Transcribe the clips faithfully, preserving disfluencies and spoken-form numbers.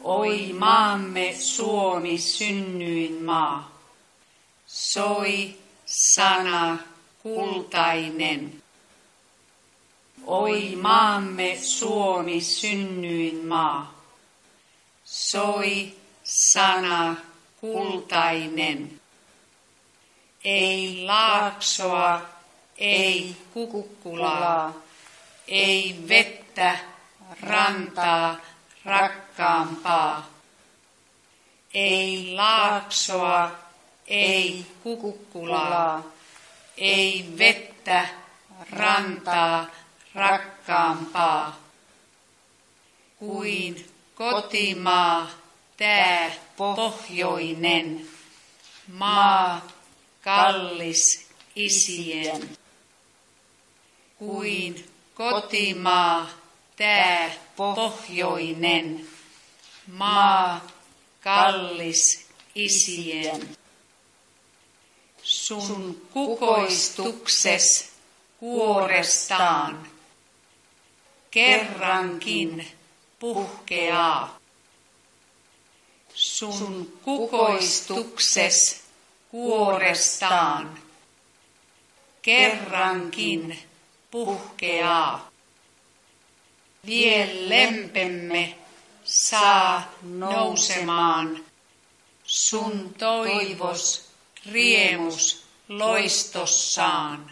Oi maamme Suomi synnyin maa. Soi sana kultainen. Oi maamme Suomi synnyin maa. Soi sana kultainen. Ei laaksoa, ei kukkulaa, ei vettä, rantaa, rakkaampaa. Ei laaksoa, ei kukkulaa, ei vettä, rantaa, rakkaampaa. Kuin kotimaa, tää pohjoinen, maa kallis isien. Kuin kotimaa, tää pohjoinen, maa kallis isien. Sun kukoistukses kuorestaan kerrankin puhkeaa. Sun kukoistukses kuorestaan kerrankin puhkeaa. Viel lempemme saa nousemaan sun toivos riemus loistossaan.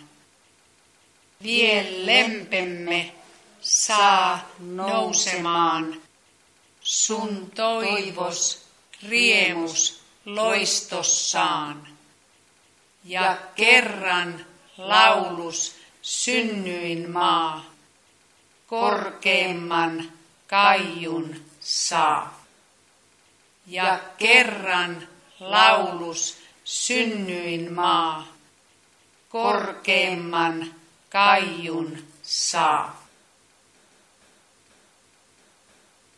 Viel lempemme saa nousemaan sun toivos riemus loistossaan. Ja kerran laulus synnyin maa, korkeimman kaiun saa. Ja kerran laulus synnyin maa, korkeimman kaiun saa.